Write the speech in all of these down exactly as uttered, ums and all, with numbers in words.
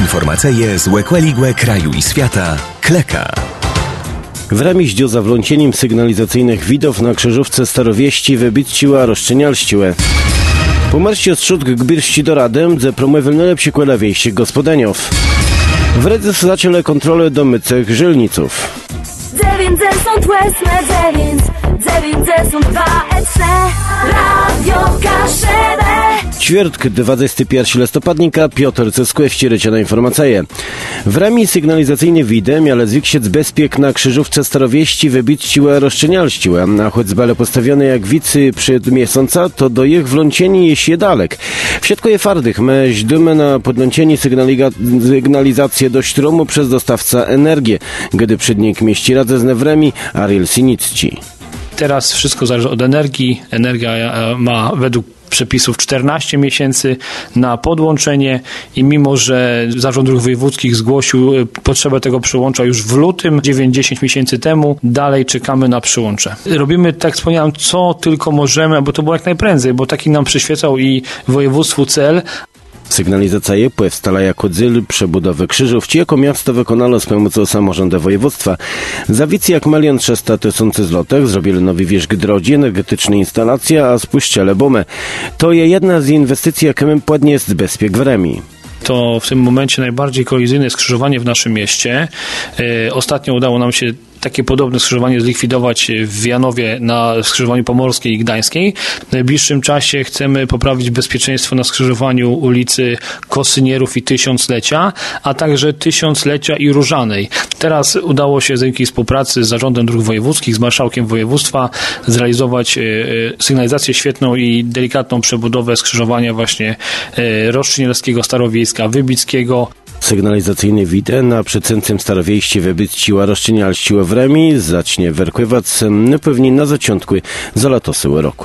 Informacje z łekłeligłe kraju i świata. Kleka. W remiździu za włączeniem sygnalizacyjnych widów na krzyżówce Starowieści wybićciła rozszczenialściłe. Pomarście strzutk gbirści do radem, ze promywel najlepsi kłela wiejścich gospodeniów. W redze zaciele kontrole domycech żylniców. dziewięć są tłesne, dziewięć, dziewięć są dwa etre, radio Kaszebę. Ćwiertk dwudziestego pierwszego listopadnika Piotr Ceskłeści rycia na informacje. W rami sygnalizacyjny widem, ale zwiksiec bezpiek na krzyżówce Starowieści wybićciła rozszczenialściła, a choć zbale postawione jak wicy przed miesiąca, to do ich wlącieni jest je dalek. W siatku je fardych meś dumę na podłączenie sygnaliga- sygnalizację do sztromu przez dostawca energii, gdy przednik mieści radzę z Newremi Ariel Sinicci. Teraz wszystko zależy od energii. Energia ma według przepisów czternaście miesięcy na podłączenie i mimo, że Zarząd Dróg Wojewódzkich zgłosił potrzebę tego przyłącza już w lutym, dziewięć do dziesięciu miesięcy temu, dalej czekamy na przyłącze. Robimy, tak jak wspomniałem, co tylko możemy, bo to było jak najprędzej, bo taki nam przyświecał i województwu cel. Sygnalizacja powstała jako cel przebudowy Krzyżówki, jako miasto wykonało z pomocą samorządu województwa. Zawicy jak milion trzysta tysięcy złotych zrobili nowy wierzch drogi, energetyczne instalacje, a spuściele bomy. To jest jedna z inwestycji, jaką płatnie jest bezpiek w Remi. To w tym momencie najbardziej kolizyjne skrzyżowanie w naszym mieście. Yy, ostatnio udało nam się takie podobne skrzyżowanie zlikwidować w Janowie na skrzyżowaniu Pomorskiej i Gdańskiej. W najbliższym czasie chcemy poprawić bezpieczeństwo na skrzyżowaniu ulicy Kosynierów i Tysiąclecia, a także Tysiąclecia i Różanej. Teraz udało się dzięki współpracy z Zarządem Dróg Wojewódzkich, z Marszałkiem Województwa zrealizować sygnalizację świetną i delikatną przebudowę skrzyżowania właśnie Rozszczenialskiego, Starowiejska, Wybickiego. Sygnalizacyjny wideo na przedcentrem Starowieści wybyciła rozszczenialściła w Remi, zacznie werkływać pewnie na zaciątku za latosyły roku.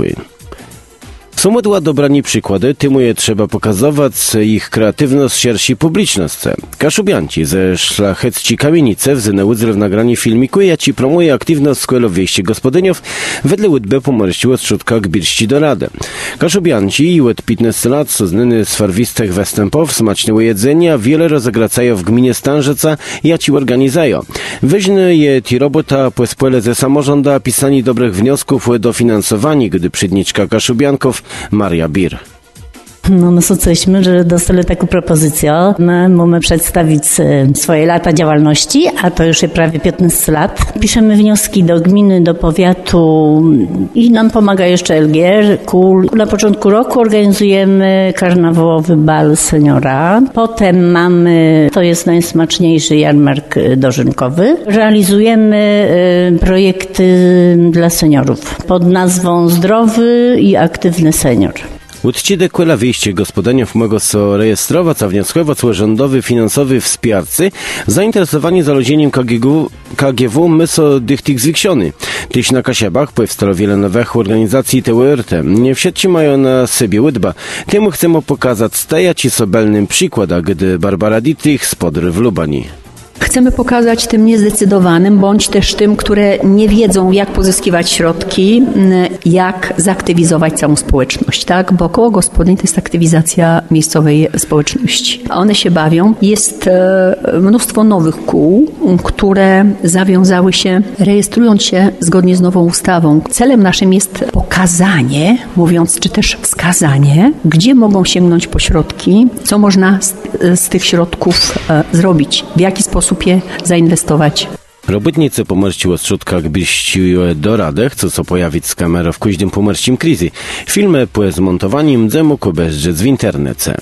Są mydła dobrani przykłady, temu je trzeba pokazywać ich kreatywność szersi publiczności. Kaszubianci ze szlachecci kamienice wzynęły w nagraniu filmiku, jaci promuje aktywność skłelo wieści gospodyniów wedle łydbe pomarściło strzutka gbirści do rady. Kaszubianci i łed piętnaście lat są znany z farwistych występów, smacznego jedzenia, wiele rozegracają w gminie Stanżyca, jaci organizają. Wyźny je ti robota płespłele ze samorząda pisani dobrych wniosków o dofinansowanie, gdy przydniczka kaszubianków Maria Bir. No, my jesteśmy, że dostali taką propozycję. My mamy przedstawić swoje lata działalności, a to już jest prawie piętnaście lat. Piszemy wnioski do gminy, do powiatu i nam pomaga jeszcze L G R, K U L. Na początku roku organizujemy karnawałowy bal seniora. Potem mamy, to jest najsmaczniejszy jarmark dożynkowy. Realizujemy projekty dla seniorów pod nazwą Zdrowy i Aktywny Senior. Uczciwe kłela wieści gospodeniów mogą so rejestrować, a wnioskować o rządowy, finansowy wsparcy. Zainteresowani zaludzieniem K G W my so dychtych zwiksiony. Tyś na Kasiebach powstało wiele nowych organizacji T W R T. Nie wszyscy mają na sobie łydba. Temu chcemy pokazać stajać i sobelnym przykłada, gdy Barbara Dietrich z Podry w Lubani. Chcemy pokazać tym niezdecydowanym, bądź też tym, które nie wiedzą, jak pozyskiwać środki, jak zaktywizować całą społeczność, tak? Bo koło gospodyń to jest aktywizacja miejscowej społeczności. One się bawią. Jest mnóstwo nowych kół, które zawiązały się, rejestrując się zgodnie z nową ustawą. Celem naszym jest pokazanie, mówiąc, czy też wskazanie, gdzie mogą sięgnąć po środki, co można z, z tych środków zrobić, w jaki sposób je zainwestować. Robotnicy pomarściło strzutka gbirściły do rady, chcą co pojawić z kamerą w kuźnym pomarścim krizy. Filmy po zmontowaniem dzemu obejrzeć w internecie.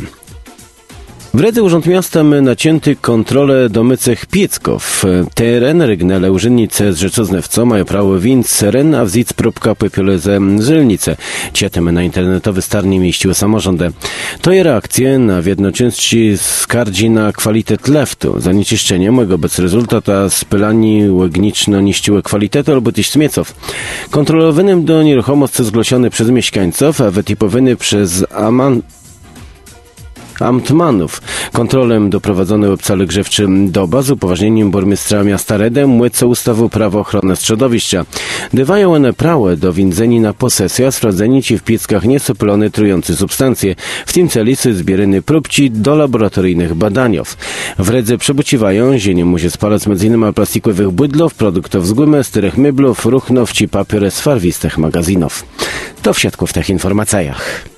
W Redze Urząd Miasta my nacięty kontrolę domycych piecków. Teren rygnele urzędnice z Rzeczoznewco mają prawo winc seren, a wzic próbka popiole ze żelnice. Cietemy na internetowy starnie mieściły samorządy. To je reakcje na w jednoczynności skardzi na kwalitet leftu. Zanieczyszczenie mogą być rezultat, a spylani łegniczno niszczyły kwalitetu albo też śmieców. Kontrolowanym do nieruchomości zgłoszony przez mieszkańców, a wytipowany przez Aman amtmanów. Kontrolem doprowadzony obcale grzewczym do bazy upoważnieniem burmistrza miasta Redem młyce ustawu prawo ochrony środowiska. Dywają one prawo do windzeni na posesję, a sprawdzeni ci w pieckach niesopylone trujące substancje. W tym celu są zbierane próbci do laboratoryjnych badaniów. W Redze przebuciwają, że nie musi spalać między innymi plastikowych bydlów, produktów z gumy, styrych meblów, ruchnów czy papiery z farwistych magazynów. To w tych informacjach.